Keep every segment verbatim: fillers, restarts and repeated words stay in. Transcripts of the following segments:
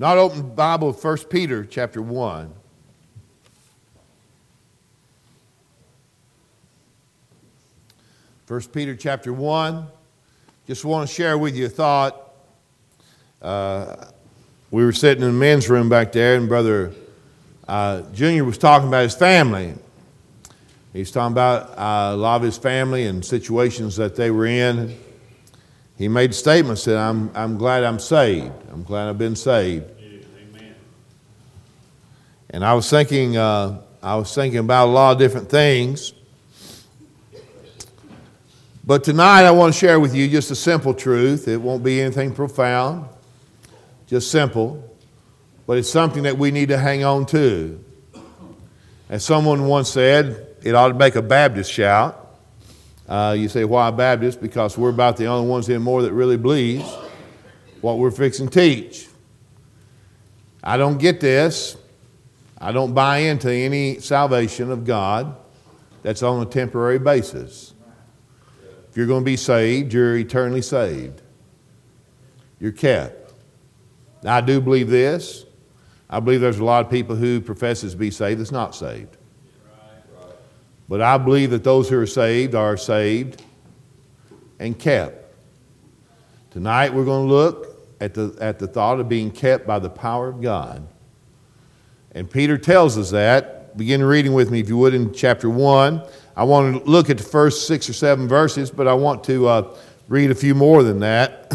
Not open the Bible, First Peter chapter one. First Peter chapter one. Just want to share with you a thought. Uh, we were sitting in the men's room back there, and Brother uh, Junior was talking about his family. He's talking about uh, a lot of his family and situations that they were in. He made a statement, said, I'm, I'm glad I'm saved. I'm glad I've been saved. Amen. And I was thinking, uh, I was thinking about a lot of different things. But tonight I want to share with you just a simple truth. It won't be anything profound, just simple. But it's something that we need to hang on to. As someone once said, it ought to make a Baptist shout. Uh, you say, why Baptist? Because we're about the only ones anymore that really believes what we're fixing to teach. I don't get this. I don't buy into any salvation of God that's on a temporary basis. If you're going to be saved, you're eternally saved. You're kept. Now, I do believe this. I believe there's a lot of people who professes to be saved that's not saved. But I believe that those who are saved are saved and kept. Tonight we're going to look at the, at the thought of being kept by the power of God. And Peter tells us that. Begin reading with me, if you would, in chapter one. I want to look at the first six or seven verses, but I want to uh, read a few more than that.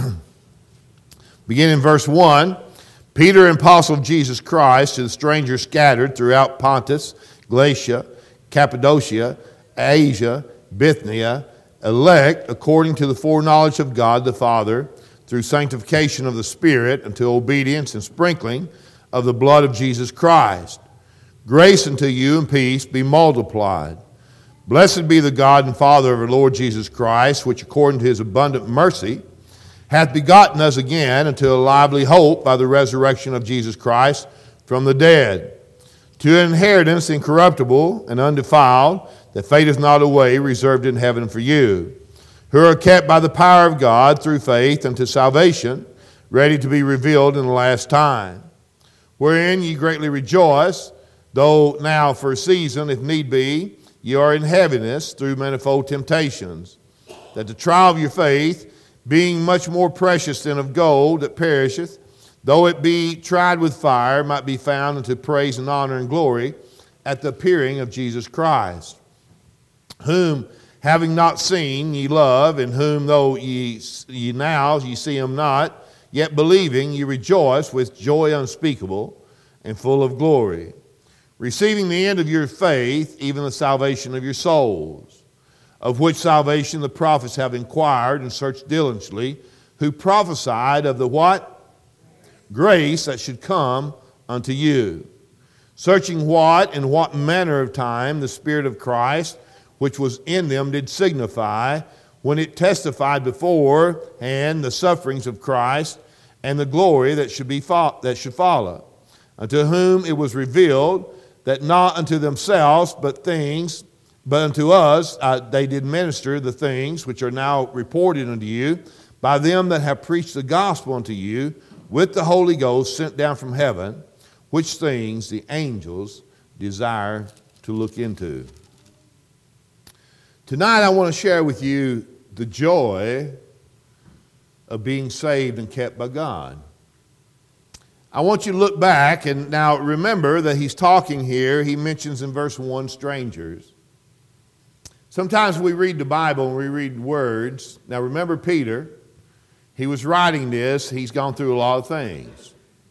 Begin in verse one. Peter, an apostle of Jesus Christ, to the strangers scattered throughout Pontus, Galatia, Cappadocia, Asia, Bithynia, elect according to the foreknowledge of God the Father, through sanctification of the Spirit, unto obedience and sprinkling of the blood of Jesus Christ. Grace unto you and peace be multiplied. Blessed be the God and Father of our Lord Jesus Christ, which according to his abundant mercy hath begotten us again unto a lively hope by the resurrection of Jesus Christ from the dead, to an inheritance incorruptible and undefiled, that fadeth not away, reserved in heaven for you, who are kept by the power of God through faith unto salvation, ready to be revealed in the last time. Wherein ye greatly rejoice, though now for a season, if need be, ye are in heaviness through manifold temptations, that the trial of your faith, being much more precious than of gold that perisheth, though it be tried with fire, might be found unto praise and honor and glory at the appearing of Jesus Christ, whom, having not seen, ye love, and whom, though ye, ye now ye see him not, yet believing, ye rejoice with joy unspeakable and full of glory, receiving the end of your faith, even the salvation of your souls, of which salvation the prophets have inquired and searched diligently, who prophesied of the what? Grace that should come unto you, searching what and what manner of time the Spirit of Christ, which was in them, did signify, when it testified beforehand the sufferings of Christ and the glory that should be fo- that should follow, unto whom it was revealed that not unto themselves but things, but unto us uh, they did minister the things which are now reported unto you by them that have preached the gospel unto you, with the Holy Ghost sent down from heaven, which things the angels desire to look into. Tonight I want to share with you the joy of being saved and kept by God. I want you to look back, and now remember that he's talking here. He mentions in verse one, strangers. Sometimes we read the Bible and we read words. Now remember Peter. He was writing this. He's gone through a lot of things.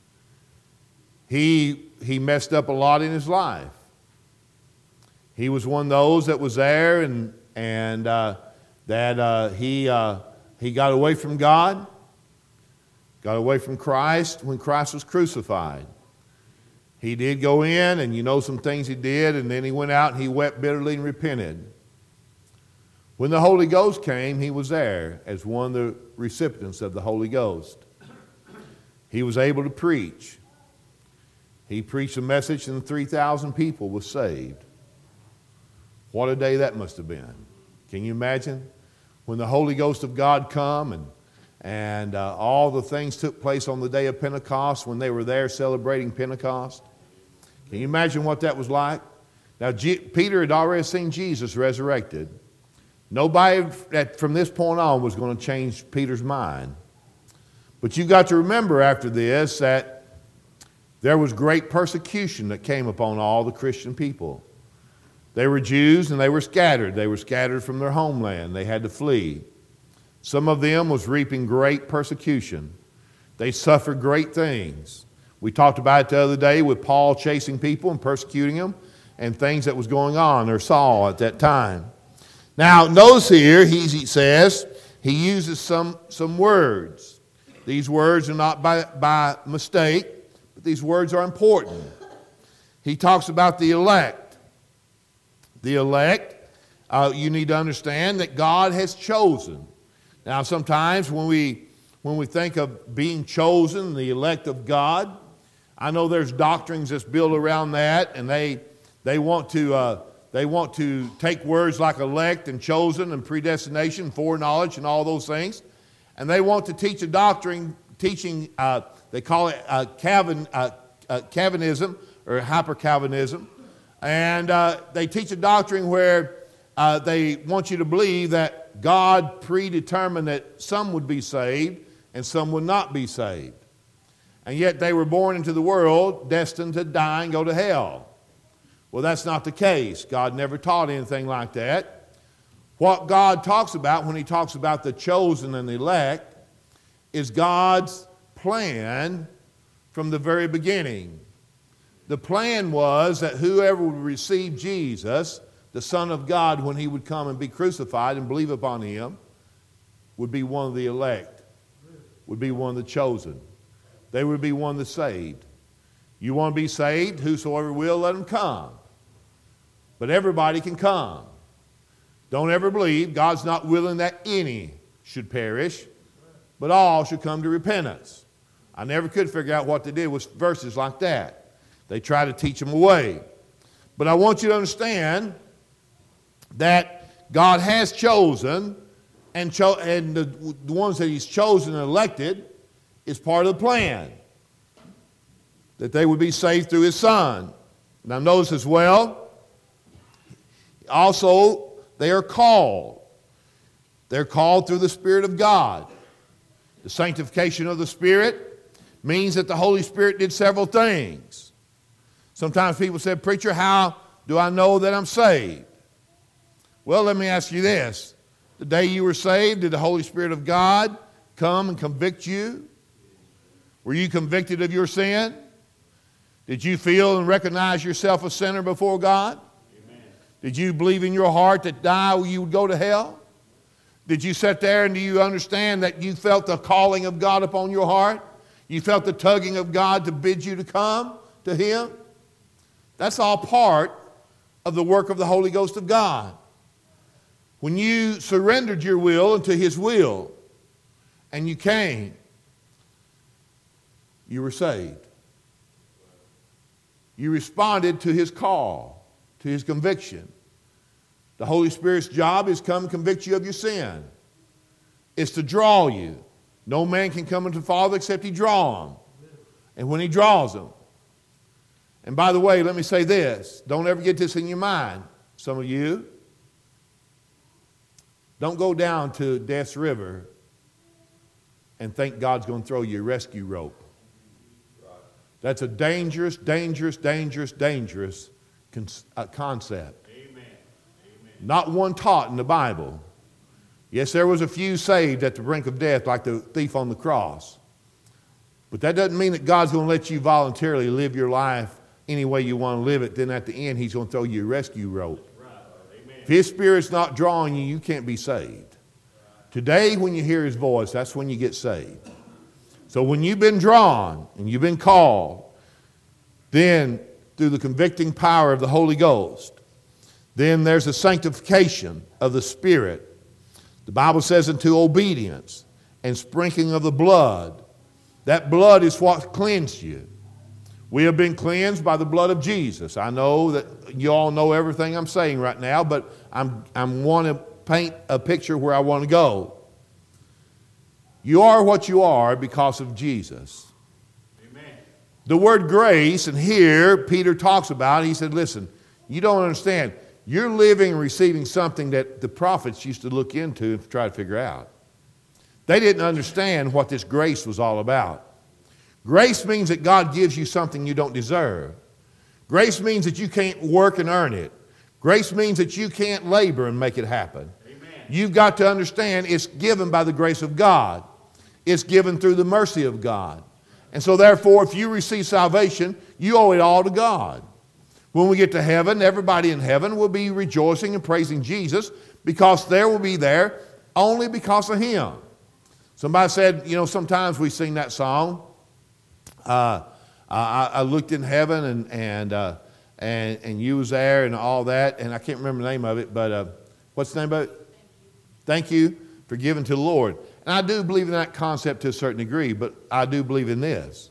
He, he messed up a lot in his life. He was one of those that was there and, and uh, that uh, he, uh, he got away from God, got away from Christ when Christ was crucified. He did go in, and you know some things he did, and then he went out and he wept bitterly and repented. When the Holy Ghost came, he was there as one of the recipients of the Holy Ghost. He was able to preach. He preached a message and three thousand people were saved. What a day that must have been. Can you imagine? When the Holy Ghost of God come and, And uh, all the things took place on the day of Pentecost when they were there celebrating Pentecost. Can you imagine what that was like? Now, G- Peter had already seen Jesus resurrected. Nobody that from this point on was going to change Peter's mind. But you've got to remember after this that there was great persecution that came upon all the Christian people. They were Jews and they were scattered. They were scattered from their homeland. They had to flee. Some of them was reaping great persecution. They suffered great things. We talked about it the other day with Paul chasing people and persecuting them and things that was going on, or Saul at that time. Now, notice here, he, he says, he uses some, some words. These words are not by, by mistake, but these words are important. He talks about the elect. The elect, uh, you need to understand that God has chosen. Now, sometimes when we, when we think of being chosen, the elect of God, I know there's doctrines that's built around that, and they, they want to... Uh, They want to take words like elect and chosen and predestination, foreknowledge, and all those things. And they want to teach a doctrine, teaching, uh, they call it uh, Calvin, uh, uh, Calvinism or hyper-Calvinism. And uh, they teach a doctrine where uh, they want you to believe that God predetermined that some would be saved and some would not be saved. And yet they were born into the world destined to die and go to hell. Well, that's not the case. God never taught anything like that. What God talks about when he talks about the chosen and the elect is God's plan from the very beginning. The plan was that whoever would receive Jesus, the Son of God, when he would come and be crucified and believe upon him, would be one of the elect, would be one of the chosen. They would be one of the saved. You want to be saved? Whosoever will, let him come. But everybody can come. Don't ever believe God's not willing that any should perish, but all should come to repentance. I never could figure out what they did with verses like that. They try to teach them away. But I want you to understand that God has chosen, and, cho- and the, the ones that he's chosen and elected is part of the plan, that they would be saved through his Son. Now notice as well, also, they are called. They're called through the Spirit of God. The sanctification of the Spirit means that the Holy Spirit did several things. Sometimes people say, preacher, how do I know that I'm saved? Well, let me ask you this. The day you were saved, did the Holy Spirit of God come and convict you? Were you convicted of your sin? Did you feel and recognize yourself a sinner before God? Did you believe in your heart that die you would go to hell? Did you sit there and do you understand that you felt the calling of God upon your heart? You felt the tugging of God to bid you to come to him? That's all part of the work of the Holy Ghost of God. When you surrendered your will unto his will and you came, you were saved. You responded to his call, to his conviction. The Holy Spirit's job is to come and convict you of your sin. It's to draw you. No man can come unto the Father except he draw him. And when he draws them. And by the way, let me say this. Don't ever get this in your mind. Some of you, don't go down to Death's River and think God's going to throw you a rescue rope. That's a dangerous, dangerous, dangerous, dangerous concept. Not one taught in the Bible. Yes, there was a few saved at the brink of death, like the thief on the cross. But that doesn't mean that God's going to let you voluntarily live your life any way you want to live it. Then at the end, he's going to throw you a rescue rope. Right. If his Spirit's not drawing you, you can't be saved. Right. Today, when you hear his voice, that's when you get saved. So when you've been drawn and you've been called, then through the convicting power of the Holy Ghost, then there's a sanctification of the Spirit. The Bible says unto obedience and sprinkling of the blood. That blood is what cleansed you. We have been cleansed by the blood of Jesus. I know that you all know everything I'm saying right now, but I'm I'm want to paint a picture where I want to go. You are what you are because of Jesus. Amen. The word grace, and here Peter talks about, he said, listen, you don't understand. You're living and receiving something that the prophets used to look into and try to figure out. They didn't understand what this grace was all about. Grace means that God gives you something you don't deserve. Grace means that you can't work and earn it. Grace means that you can't labor and make it happen. Amen. You've got to understand it's given by the grace of God. It's given through the mercy of God. And so therefore, if you receive salvation, you owe it all to God. When we get to heaven, everybody in heaven will be rejoicing and praising Jesus because they will be there only because of Him. Somebody said, you know, sometimes we sing that song. Uh, I, I looked in heaven and and, uh, and and you was there and all that, and I can't remember the name of it, but uh, what's the name of it? Thank you. Thank you for giving to the Lord. And I do believe in that concept to a certain degree, but I do believe in this.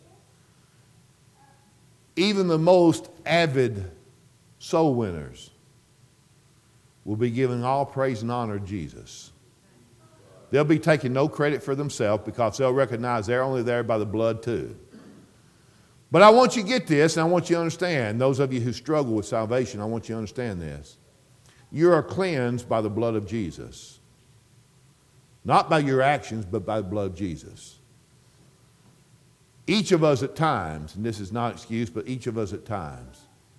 Even the most avid soul winners will be giving all praise and honor to Jesus. They'll be taking no credit for themselves because they'll recognize they're only there by the blood too. But I want you to get this, and I want you to understand, those of you who struggle with salvation, I want you to understand this. You are cleansed by the blood of Jesus. Not by your actions, but by the blood of Jesus. Each of us at times, and this is not an excuse, but each of us at times,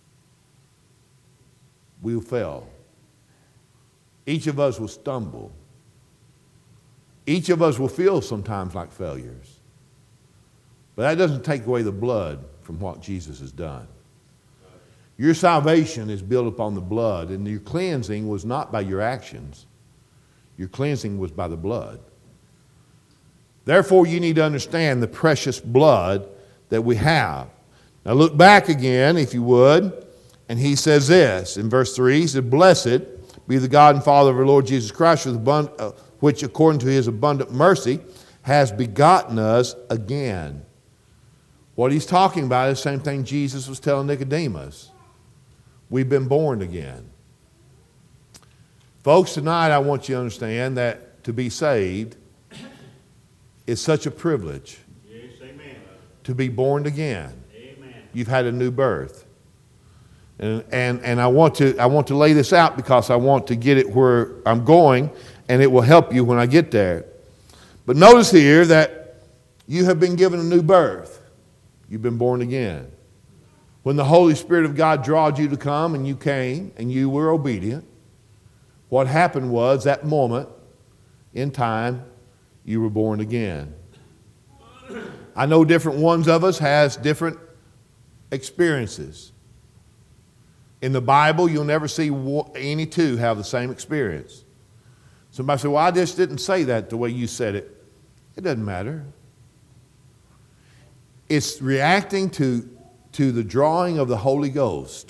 will fail. Each of us will stumble. Each of us will feel sometimes like failures. But that doesn't take away the blood from what Jesus has done. Your salvation is built upon the blood, and your cleansing was not by your actions. Your cleansing was by the blood. Therefore, you need to understand the precious blood that we have. Now look back again, if you would, and he says this in verse three. He said, "Blessed be the God and Father of our Lord Jesus Christ, which according to His abundant mercy has begotten us again." What he's talking about is the same thing Jesus was telling Nicodemus. We've been born again. Folks, tonight I want you to understand that to be saved is such a privilege. Yes, amen. To be born again. Amen. You've had a new birth. And, and, and I want to, I want to lay this out because I want to get it where I'm going, and it will help you when I get there. But notice here that you have been given a new birth. You've been born again. When the Holy Spirit of God drawed you to come and you came and you were obedient, what happened was that moment in time, you were born again. I know different ones of us has different experiences. In the Bible, you'll never see any two have the same experience. Somebody said, well, I just didn't say that the way you said it. It doesn't matter. It's reacting to, to the drawing of the Holy Ghost.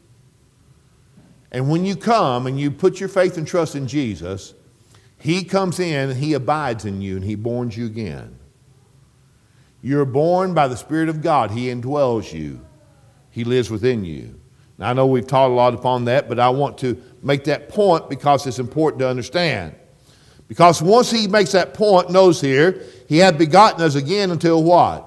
And when you come and you put your faith and trust in Jesus, He comes in and He abides in you and He borns you again. You're born by the Spirit of God. He indwells you. He lives within you. Now, I know we've taught a lot upon that, but I want to make that point because it's important to understand. Because once He makes that point, notice here, He hath begotten us again until what?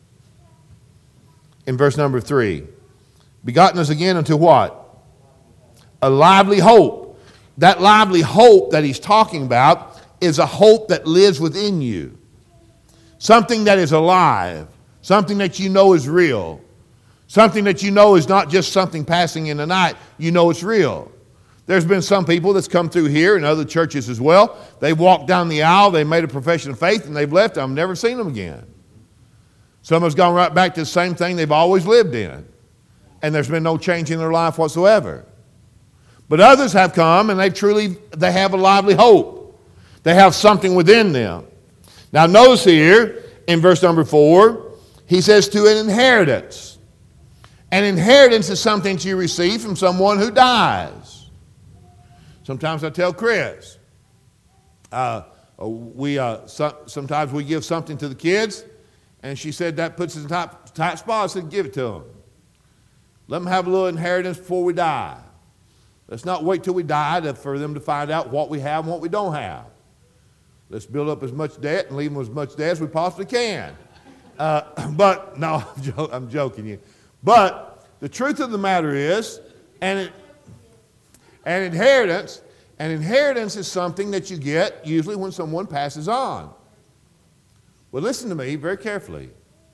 In verse number three. Begotten us again until what? A lively hope. That lively hope that he's talking about is a hope that lives within you. Something that is alive. Something that you know is real. Something that you know is not just something passing in the night. You know it's real. There's been some people that's come through here and other churches as well. They walked down the aisle, they made a profession of faith, and they've left. I've never seen them again. Some has gone right back to the same thing they've always lived in. And there's been no change in their life whatsoever. But others have come and they truly, they have a lively hope. They have something within them. Now notice here in verse number four, he says to an inheritance. An inheritance is something that you receive from someone who dies. Sometimes I tell Chris, uh, we uh, so, sometimes we give something to the kids, and she said that puts us in tight, tight spot. I said, give it to them. Let them have a little inheritance before we die. Let's not wait till we die to, for them to find out what we have and what we don't have. Let's build up as much debt and leave them as much debt as we possibly can. Uh, but, no, I'm, jo- I'm joking you. But the truth of the matter is, and it, an inheritance, an inheritance is something that you get usually when someone passes on. Well, listen to me very carefully.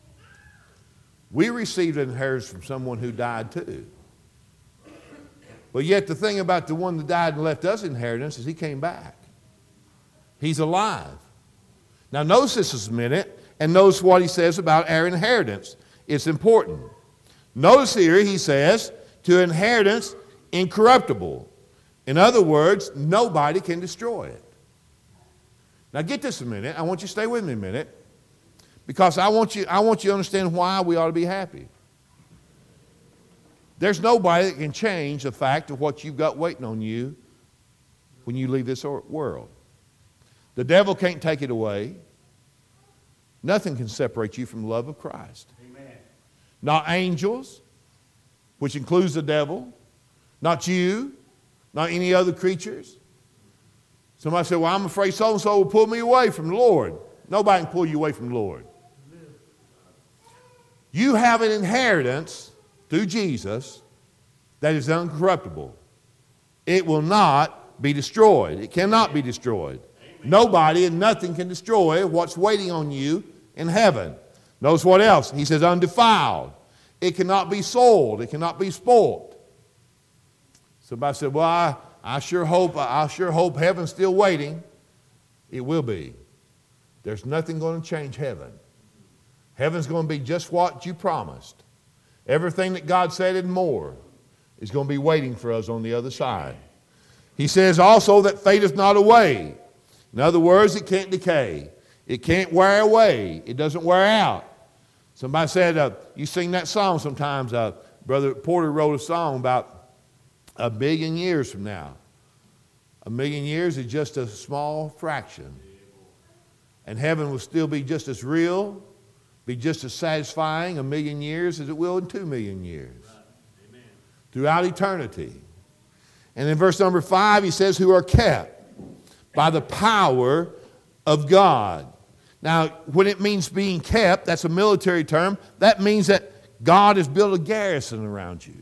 We received an inheritance from someone who died too. But yet the thing about the one that died and left us inheritance is he came back. He's alive. Now notice this a minute and notice what he says about our inheritance. It's important. Notice here he says to inheritance incorruptible. In other words, nobody can destroy it. Now get this a minute. I want you to stay with me a minute because I want you, I want you to understand why we ought to be happy. There's nobody that can change the fact of what you've got waiting on you when you leave this world. The devil can't take it away. Nothing can separate you from the love of Christ. Amen. Not angels, which includes the devil, not you, not any other creatures. Somebody said, well, I'm afraid so-and-so will pull me away from the Lord. Nobody can pull you away from the Lord. Amen. You have an inheritance through Jesus that is uncorruptible. It will not be destroyed. It cannot be destroyed. Amen. Nobody and nothing can destroy what's waiting on you in heaven. Notice what else? He says undefiled. It cannot be sold. It cannot be spoiled. Somebody said, well, I, I sure hope, I sure hope heaven's still waiting. It will be. There's nothing going to change heaven. Heaven's going to be just what you promised. Everything that God said and more is going to be waiting for us on the other side. He says also that fadeth not away. In other words, it can't decay. It can't wear away. It doesn't wear out. Somebody said, uh, you sing that song sometimes. Uh, Brother Porter wrote a song about a billion years from now. A million years is just a small fraction. And heaven will still be just as real, be just as satisfying a million years as it will in two million years. Amen. Throughout eternity. And in verse number five, he says, who are kept by the power of God. Now, when it means being kept, that's a military term. That means that God has built a garrison around you.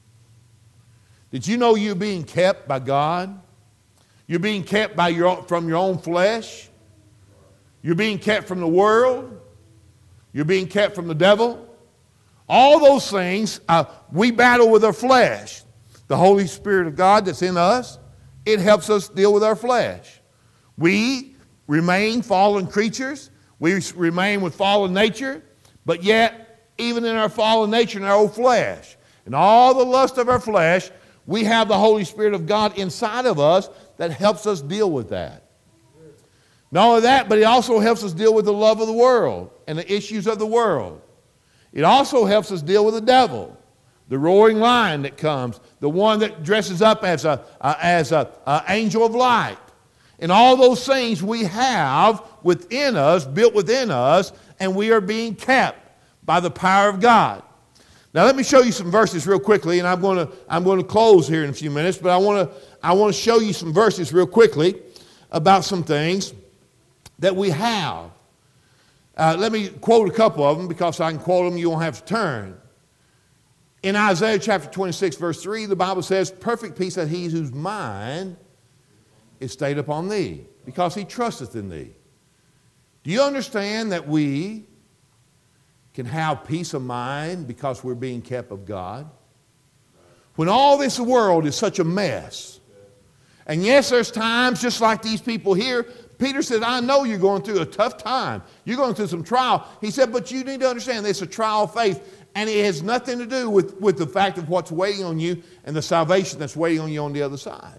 Did you know you're being kept by God? You're being kept by your, from your own flesh. You're being kept from the world. You're being kept from the devil. All those things, uh, we battle with our flesh. The Holy Spirit of God that's in us, it helps us deal with our flesh. We remain fallen creatures. We remain with fallen nature. But yet, even in our fallen nature, in our old flesh, and all the lust of our flesh, we have the Holy Spirit of God inside of us that helps us deal with that. Not only that, but it also helps us deal with the love of the world and the issues of the world. It also helps us deal with the devil, the roaring lion that comes, the one that dresses up as a, uh, as a uh, angel of light. And all those things we have within us, built within us, and we are being kept by the power of God. Now let me show you some verses real quickly, and I'm going to I'm going to close here in a few minutes, but I want to I want to show you some verses real quickly about some things that we have. Uh, let me quote a couple of them because I can quote them, you won't have to turn. In Isaiah chapter twenty-six, verse three, the Bible says, perfect peace that he whose mind is stayed upon thee, because he trusteth in thee. Do you understand that we can have peace of mind because we're being kept of God? When all this world is such a mess, and yes, there's times just like these people here. Peter said, I know you're going through a tough time. You're going through some trial. He said, but you need to understand it's a trial of faith, and it has nothing to do with, with the fact of what's waiting on you and the salvation that's waiting on you on the other side.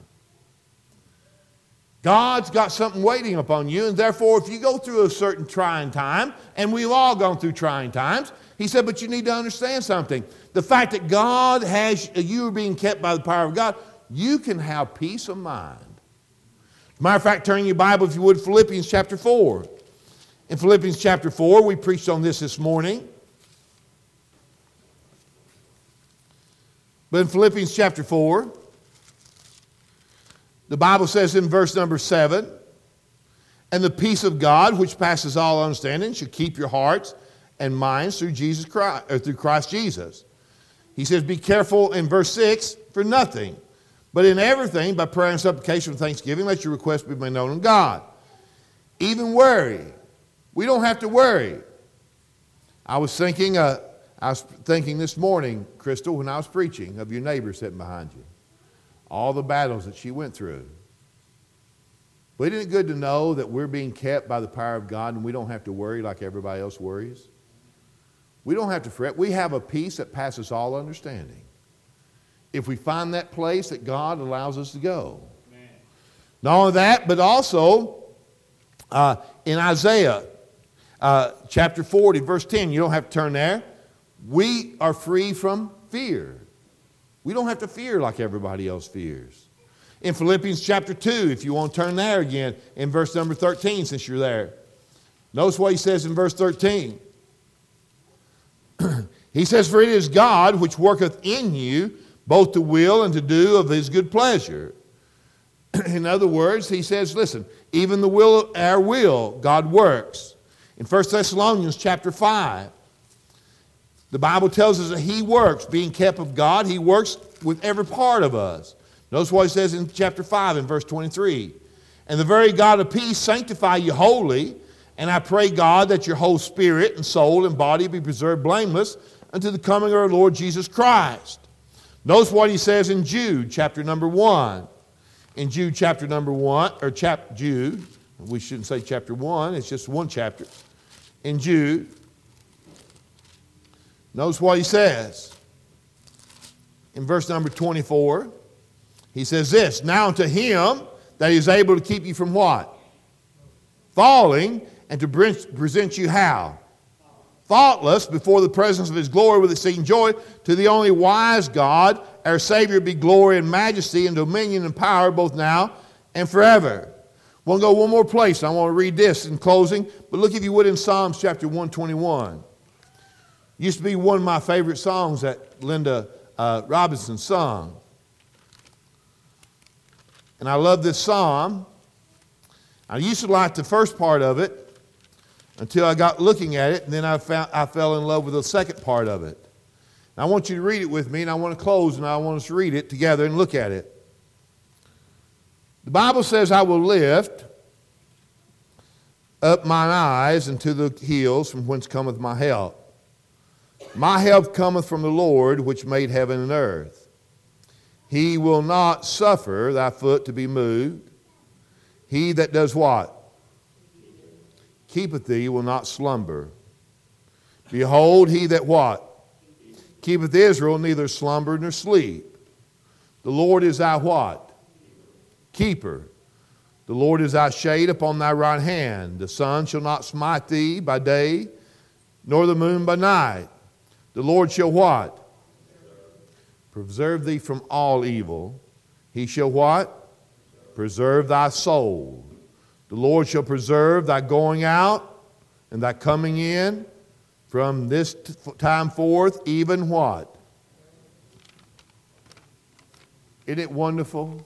God's got something waiting upon you, and therefore if you go through a certain trying time, and we've all gone through trying times, he said, but you need to understand something. The fact that God has, you are being kept by the power of God, you can have peace of mind. As a matter of fact, turn your Bible, if you would, Philippians chapter four. In Philippians chapter four, we preached on this this morning. But in Philippians chapter four, the Bible says in verse number seven, And the peace of God, which passes all understanding, should keep your hearts and minds through Jesus Christ, or through Christ Jesus. He says, be careful in verse six for nothing, but in everything by prayer and supplication with thanksgiving, let your requests be made known to God. Even worry. We don't have to worry. I was thinking, uh, I was thinking this morning, Crystal, when I was preaching, of your neighbor sitting behind you. All the battles that she went through. But isn't it good to know that we're being kept by the power of God and we don't have to worry like everybody else worries? We don't have to fret. We have a peace that passes all understanding. If we find that place that God allows us to go. Amen. Not only that, but also uh, in Isaiah uh, chapter forty, verse ten, you don't have to turn there. We are free from fear. We don't have to fear like everybody else fears. In Philippians chapter two, if you want to turn there again, in verse number thirteen, since you're there. Notice what he says in verse thirteen. He says, for it is God which worketh in you both to will and to do of his good pleasure. In other words, he says, listen, even the will, our will, God works. In First Thessalonians chapter five, the Bible tells us that he works, being kept of God, he works with every part of us. Notice what he says in chapter five in verse twenty-three. And the very God of peace sanctify you wholly, and I pray God that your whole spirit and soul and body be preserved blameless unto the coming of our Lord Jesus Christ. Notice what he says in Jude chapter number one. In Jude chapter number one, or chap Jude, we shouldn't say chapter one, it's just one chapter. In Jude, notice what he says. In verse number twenty-four, he says this, now unto him that is able to keep you from what? Falling, and to present you how? Faultless before the presence of his glory with exceeding joy. To the only wise God, our Savior, be glory and majesty and dominion and power both now and forever. I want to go one more place. I want to read this in closing. But look, if you would, in Psalms chapter one twenty-one. Used to be one of my favorite songs that Linda uh, Robinson sung. And I love this psalm. I used to like the first part of it until I got looking at it, and then I, found, I fell in love with the second part of it. And I want you to read it with me, and I want to close, and I want us to read it together and look at it. The Bible says, I will lift up mine eyes unto the hills from whence cometh my help. My help cometh from the Lord, which made heaven and earth. He will not suffer thy foot to be moved. He that does what? Keepeth thee will not slumber. Behold, he that what? Keepeth Israel neither slumber nor sleep. The Lord is thy what? Keeper. The Lord is thy shade upon thy right hand. The sun shall not smite thee by day, nor the moon by night. The Lord shall what? Preserve thee from all evil. He shall what? Preserve thy soul. The Lord shall preserve thy going out and thy coming in from this time forth, even what? Isn't it wonderful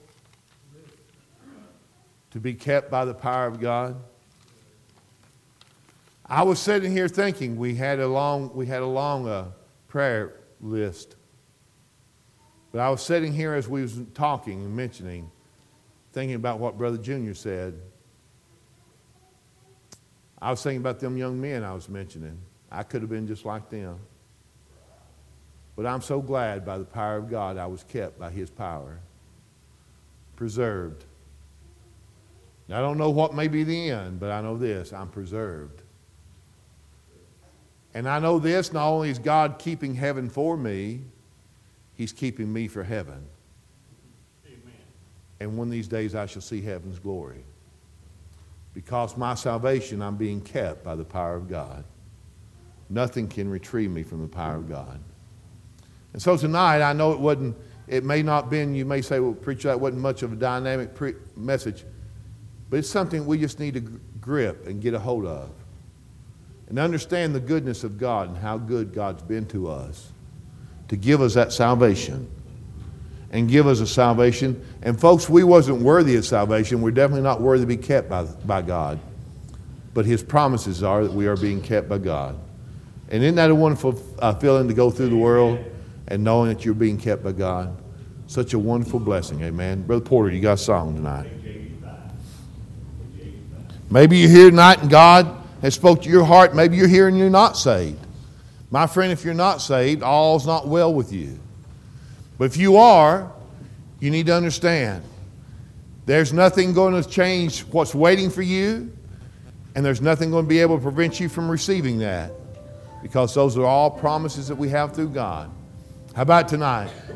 to be kept by the power of God? I was sitting here thinking we had a long, we had a long uh, prayer list. But I was sitting here as we was talking and mentioning, thinking about what Brother Junior said. I was thinking about them young men I was mentioning. I could have been just like them. But I'm so glad by the power of God I was kept by his power. Preserved. Now, I don't know what may be the end, but I know this, I'm preserved. And I know this, not only is God keeping heaven for me, he's keeping me for heaven. Amen. And one of these days I shall see heaven's glory. Because my salvation, I'm being kept by the power of God. Nothing can retrieve me from the power of God. And so tonight, I know it wasn't, it may not been, you may say, well, preacher, that wasn't much of a dynamic pre- message. But it's something we just need to grip and get a hold of. And understand the goodness of God and how good God's been to us. To give us that salvation. And give us a salvation. And folks, we wasn't worthy of salvation. We're definitely not worthy to be kept by, by God. but His promises are that we are being kept by God. And isn't that a wonderful uh, feeling to go through the world and knowing that you're being kept by God? Such a wonderful blessing, amen. Brother Porter, you got a song tonight. Maybe you're here tonight and God has spoke to your heart. Maybe you're here and you're not saved. My friend, if you're not saved, all's not well with you. But if you are, you need to understand there's nothing going to change what's waiting for you, and there's nothing going to be able to prevent you from receiving that, because those are all promises that we have through God. How about tonight?